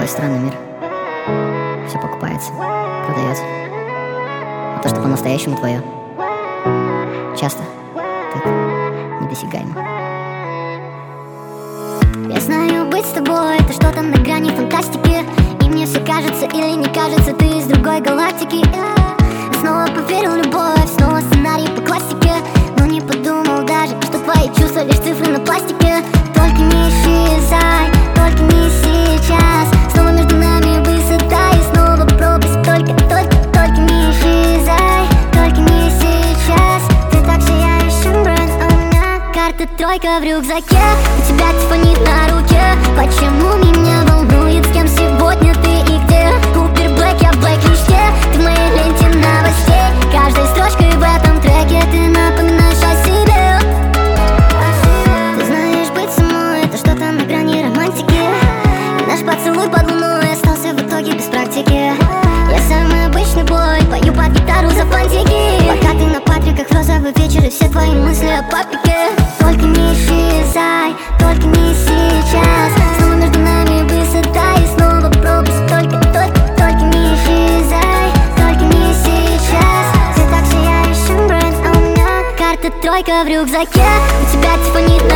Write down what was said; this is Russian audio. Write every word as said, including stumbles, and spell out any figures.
Такой странный мир. Все покупается, продается. А то, что по-настоящему твое, часто так недосягаемо. Я знаю, быть с тобой — это что-то на грани фантастики. И мне все кажется или не кажется, ты из другой галактики. Я снова поверил в любовь, снова сценарий по классике. Но не подумал даже, что твои чувства лишь цифры на пластике. Только не исчезай, только не сейчас. Снова между нами высота и снова пропасть. Только, только, только не исчезай, только не сейчас. Ты так сияешь, бренд, а у меня карта тройка в рюкзаке. У тебя тиффани на руке. Почему меня волнует, с кем сегодня ты и где? Купер Блэк, я в блэк-листе. Ты в моей ленте новостей. Каждой строчкой в этом треке ты напоминаешь о себе. Ты знаешь, быть со мной — это что-то на грани романтики. И наш поцелуй под луной остался в итоге без практики. Я самый обычный бой, пою под гитару за фантики. Пока ты на Патриках в розовый вечер и все твои мысли о папике. Только не исчезай, только не сейчас. Снова между нами высота и снова пропасть. Только, только, только не исчезай, только не сейчас. Ты так сияешь, бренд, а у меня карта тройка в рюкзаке. У тебя тиффани на